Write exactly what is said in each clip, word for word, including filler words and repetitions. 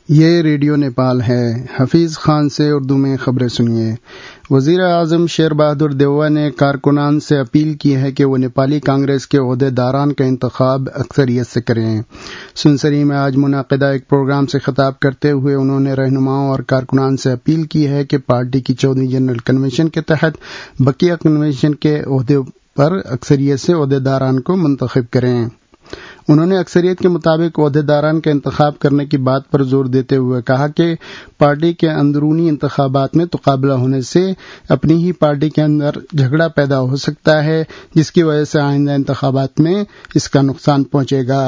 یہ ریڈیو نیپال ہے۔ حفیظ خان سے اردو میں خبریں سنیے۔ وزیر اعظم شیر بہادر دیووا نے کارکنان سے اپیل کی ہے کہ وہ نیپالی کانگریس کے عہدے داران کا انتخاب اکثریت سے کریں۔ سنسری میں آج منعقدہ ایک پروگرام سے خطاب کرتے ہوئے انہوں نے رہنماؤں اور کارکنان سے اپیل کی ہے کہ پارٹی کی چودہویں جنرل کنونشن کے تحت بقیہ کنونشن کے عہدے پر اکثریت سے عہدے داران کو منتخب کریں۔ انہوں نے اکثریت کے مطابق عہدے داران کا انتخاب کرنے کی بات پر زور دیتے ہوئے کہا کہ پارٹی کے اندرونی انتخابات میں تقابلہ ہونے سے اپنی ہی پارٹی کے اندر جھگڑا پیدا ہو سکتا ہے، جس کی وجہ سے آئندہ انتخابات میں اس کا نقصان پہنچے گا۔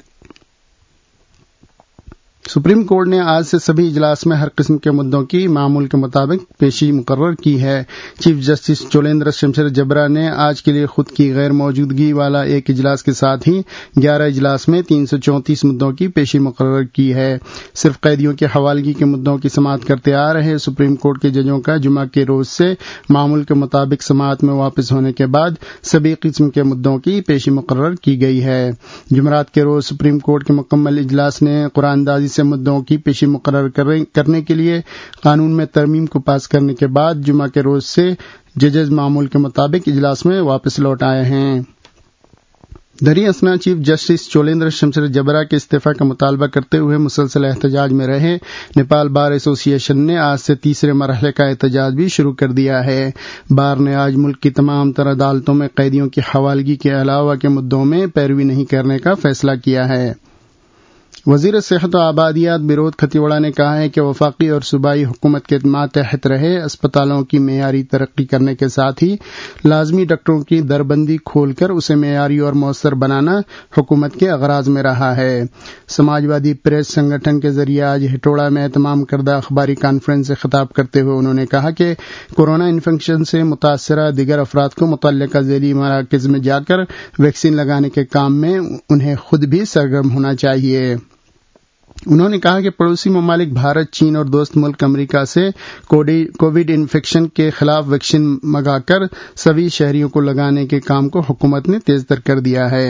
سپریم کورٹ نے آج سے سبھی اجلاس میں ہر قسم کے مدعوں کی معمول کے مطابق پیشی مقرر کی ہے۔ چیف جسٹس چولیندر شمشیر جبرا نے آج کے لیے خود کی غیر موجودگی والا ایک اجلاس کے ساتھ ہی گیارہ اجلاس میں تین سو چونتیس مدعوں کی پیشی مقرر کی ہے۔ صرف قیدیوں کی حوالگی کے مدعوں کی سماعت کرتے آ رہے سپریم کورٹ کے ججوں کا جمعہ کے روز سے معمول کے مطابق سماعت میں واپس ہونے کے بعد سبھی قسم کے مدعوں کی پیشی مقرر کی گئی ہے۔ جمعرات کے روز سپریم کورٹ کے مکمل اجلاس نے قرآن دازی سے مدعوں کی پیشی مقرر کرنے کے لیے قانون میں ترمیم کو پاس کرنے کے بعد جمعہ کے روز سے ججز معمول کے مطابق اجلاس میں واپس لوٹ آئے ہیں۔ دریں اثنا چیف جسٹس چولیندر شمشیر جبرا کے استعفی کا مطالبہ کرتے ہوئے مسلسل احتجاج میں رہے نیپال بار ایسوسی ایشن نے آج سے تیسرے مرحلے کا احتجاج بھی شروع کر دیا ہے۔ بار نے آج ملک کی تمام تر عدالتوں میں قیدیوں کی حوالگی کے علاوہ کے مدعوں میں پیروی نہیں کرنے کا فیصلہ کیا ہے۔ وزیر صحت و آبادیات بیروت کھتیوڑا نے کہا ہے کہ وفاقی اور صوبائی حکومت کے ماتحت رہے اسپتالوں کی معیاری ترقی کرنے کے ساتھ ہی لازمی ڈاکٹروں کی دربندی کھول کر اسے معیاری اور مؤثر بنانا حکومت کے اغراض میں رہا ہے۔ سماجوادی پریس سنگٹھن کے ذریعے آج ہٹوڑا میں اہتمام کردہ اخباری کانفرنس سے خطاب کرتے ہوئے انہوں نے کہا کہ کورونا انفیکشن سے متاثرہ دیگر افراد کو متعلقہ ذیلی مراکز میں جا کر ویکسین لگانے کے کام میں انہیں خود بھی سرگرم ہونا چاہیے۔ انہوں نے کہا کہ پڑوسی ممالک بھارت، چین اور دوست ملک امریکہ سے کووڈ انفیکشن کے خلاف ویکسین منگا کر سبھی شہریوں کو لگانے کے کام کو حکومت نے تیز تر کر دیا ہے۔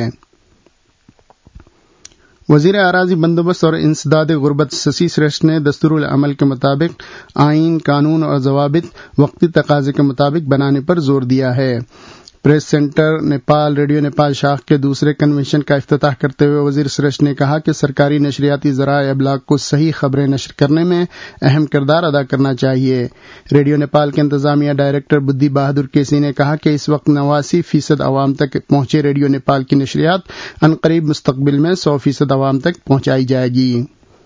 وزیر اراضی بندوبست اور انسداد غربت ششی شریٹھ نے دستور العمل کے مطابق آئین، قانون اور ضوابط وقتی تقاضے کے مطابق بنانے پر زور دیا ہے۔ Press centre Nepal radio Nepal شاخ کے دوسرے کنونشن کا افتتاح کرتے ہوئے وزیر شریٹھ نے کہا کہ سرکاری نشریاتی ذرائع ابلاغ کو صحیح خبریں نشر کرنے میں اہم کردار ادا کرنا چاہیے۔ ریڈیو نیپال کے انتظامیہ ڈائریکٹر بدھی بہادر کیسی نے کہا کہ اس وقت نواسی فیصد عوام تک پہنچے ریڈیو نیپال کی نشریات عنقریب مستقبل میں سو فیصد عوام تک پہنچائی جائے گی۔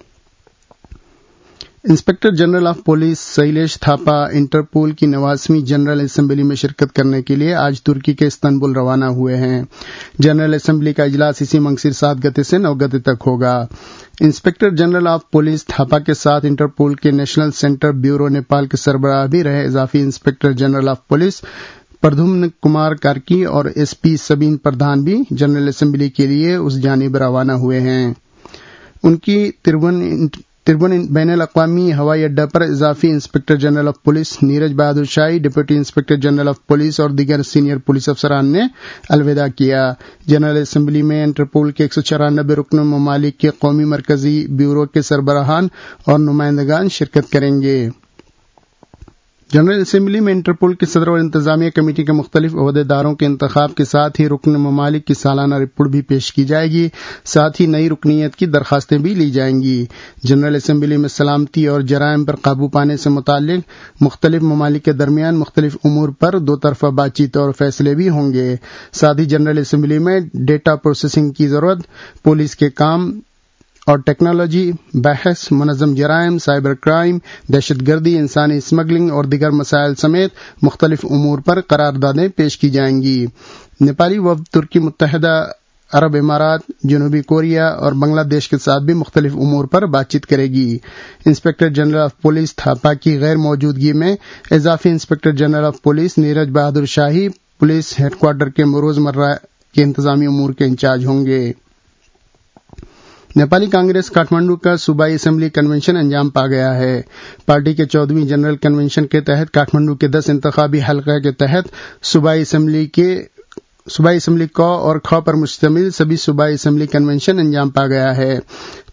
Inspector general of police Shailesh Thapa Interpol کی نواسویں جنرل اسمبلی میں شرکت کرنے کے لیے آج ترکی کے استنبول روانہ ہوئے ہیں۔ جنرل اسمبلی کا اجلاس اسی منگسر سات گتے سے نو گتے تک ہوگا۔ Inspector general of police Thapa کے ساتھ انٹرپول کے نیشنل سینٹر بیورو نیپال کے سربراہ بھی رہے اضافی inspector general of police Pradhuman Kumar Karki اور ایس پی سبین پردھان بھی جنرل اسمبلی کے لیے اس جانب روانہ ہوئے ہیں۔ ان کی ترون تربن بین الاقوامی ہوائی اڈہ پر اضافی inspector general of police Niraj Bahadur Shahi, deputy inspector general of police اور دیگر سینئر پولیس افسران نے الوداع کیا۔ جنرل اسمبلی میں انٹرپول کے ایک سو چورانوے رکن ممالک کے قومی مرکزی بیورو کے سربراہان اور نمائندگان شرکت کریں گے۔ جنرل اسمبلی میں انٹرپول کے صدر اور انتظامیہ کمیٹی کے مختلف عہدے داروں کے انتخاب کے ساتھ ہی رکن ممالک کی سالانہ رپورٹ بھی پیش کی جائے گی، ساتھ ہی نئی رکنیت کی درخواستیں بھی لی جائیں گی۔ جنرل اسمبلی میں سلامتی اور جرائم پر قابو پانے سے متعلق مختلف ممالک کے درمیان مختلف امور پر دو طرفہ بات چیت اور فیصلے بھی ہوں گے۔ ساتھ ہی جنرل اسمبلی میں ڈیٹا پروسیسنگ کی ضرورت، پولیس کے کام اور ٹیکنالوجی، بحث، منظم جرائم، سائبر کرائم، دہشت گردی، انسانی اسمگلنگ اور دیگر مسائل سمیت مختلف امور پر قراردادیں پیش کی جائیں گی۔ نیپالی وفد ترکی، متحدہ عرب امارات، جنوبی کوریا اور بنگلہ دیش کے ساتھ بھی مختلف امور پر بات چیت کرے گی۔ Inspector general of police Thapa کی غیر موجودگی میں اضافی inspector general of police Niraj Bahadur Shahi police head quarter کے روزمرہ کے انتظامی امور کے انچارج ہوں گے۔ نیپالی کانگریس کاٹمانڈو کا صوبائی اسمبلی کنونشن انجام پا گیا ہے۔ پارٹی کے چودہویں جنرل کنونشن کے تحت کاٹمانڈو کے دس انتخابی حلقہ کے تحت صوبائی اسمبلی کے صوبائی اسمبلی کو اور خو پر مشتمل سبھی صوبائی اسمبلی کنونشن انجام پا گیا ہے۔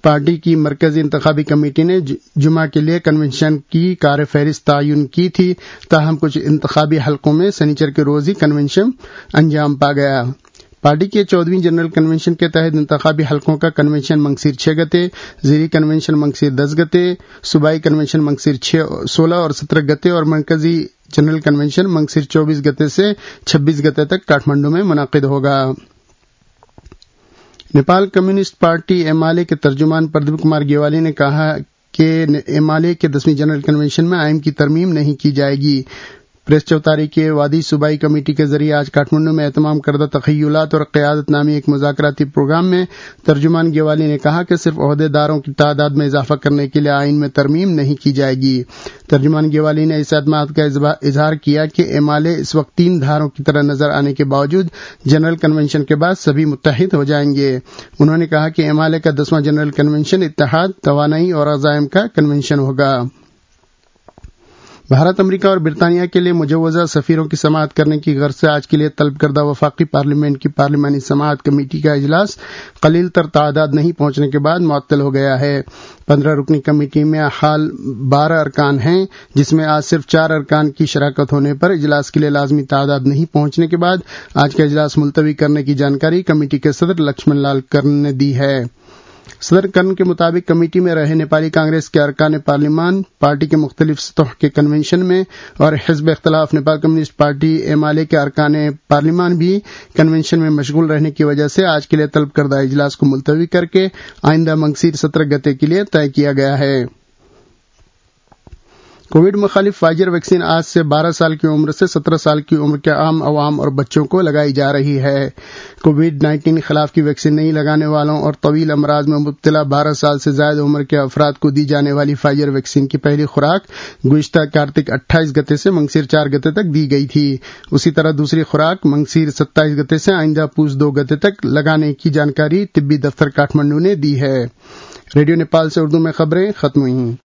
پارٹی کی مرکزی انتخابی کمیٹی نے جمعہ کے لیے کنونشن کی کار فہرست تعین کی تھی، تاہم کچھ انتخابی حلقوں میں سنیچر کے روز ہی کنونشن انجام پا گیا۔ پارٹی کے چودہویں جنرل کنونشن کے تحت انتخابی حلقوں کا کنونشن منگسیر چھ گتے، زیری کنونشن منگسیر دس گتے، صوبائی کنونشن منگسیر سولہ اور سترہ گتے اور مرکزی جنرل کنونشن منگسیر چوبیس گتے سے چھبیس گتے تک کاٹھمنڈو میں منعقد ہوگا۔ Nepal communist party M L A کے ترجمان پردیپ کمار گیوالی نے کہا کہ ایم آل اے کے دسویں جنرل کنونشن میں آئین کی ترمیم نہیں کی جائے گی۔ پریس چوتاری کے وادی صوبائی کمیٹی کے ذریعے آج کاٹھمنڈو میں اہتمام کردہ تخیلات اور قیادت نامی ایک مذاکراتی پروگرام میں ترجمان گیوالی نے کہا کہ صرف عہدے داروں کی تعداد میں اضافہ کرنے کے لیے آئین میں ترمیم نہیں کی جائے گی۔ ترجمان گیوالی نے اس اعتماد کا اظہار کیا کہ ایم آل اے اس وقت تین دھاروں کی طرح نظر آنے کے باوجود جنرل کنونشن کے بعد سبھی متحد ہو جائیں گے۔ انہوں نے کہا کہ ایم آل اے کا دسواں جنرل کنونشن اتحاد، توانائی اور عزائم کا کنونشن ہوگا۔ بھارت، امریکہ اور برطانیہ کے لیے مجوزہ سفیروں کی سماعت کرنے کی غرض سے آج کے لیے طلب کردہ وفاقی پارلیمنٹ کی پارلیمانی سماعت کمیٹی کا اجلاس قلیل تر تعداد نہیں پہنچنے کے بعد معطل ہو گیا ہے۔ پندرہ رکنی کمیٹی میں حال بارہ ارکان ہیں، جس میں آج صرف چار ارکان کی شراکت ہونے پر اجلاس کے لیے لازمی تعداد نہیں پہنچنے کے بعد آج کا اجلاس ملتوی کرنے کی جانکاری کمیٹی کے صدر لکشمن لال کرن نے دی ہے۔ صدر کرن کے مطابق کمیٹی میں رہے نیپالی کانگریس کے ارکان پارلیمان، پارٹی کے مختلف سطح کے کنونشن میں اور حزب اختلاف Nepal communist party M L A کے ارکان پارلیمان بھی کنونشن میں مشغول رہنے کی وجہ سے آج کے لیے طلب کردہ اجلاس کو ملتوی کر کے آئندہ منگسیر سترہ گتے کے لیے طے کیا گیا ہے۔ کووڈ مخالف فائزر ویکسین آج سے بارہ سال کی عمر سے سترہ سال کی عمر کے عام عوام اور بچوں کو لگائی جا رہی ہے۔ کووڈ نائنٹین خلاف کی ویکسین نہیں لگانے والوں اور طویل امراض میں مبتلا بارہ سال سے زائد عمر کے افراد کو دی جانے والی فائزر ویکسین کی پہلی خوراک گزشتہ کارتک اٹھائیس گتے سے منگسیر چار گتے تک دی گئی تھی۔ اسی طرح دوسری خوراک منگسیر ستائیس گتے سے آئندہ پوس دو گتے تک لگانے کی جانکاری طبی دفتر کاٹھمنڈو نے دی ہے۔ ریڈیو نیپال سے اردو میں خبریں ختم ہوئیں۔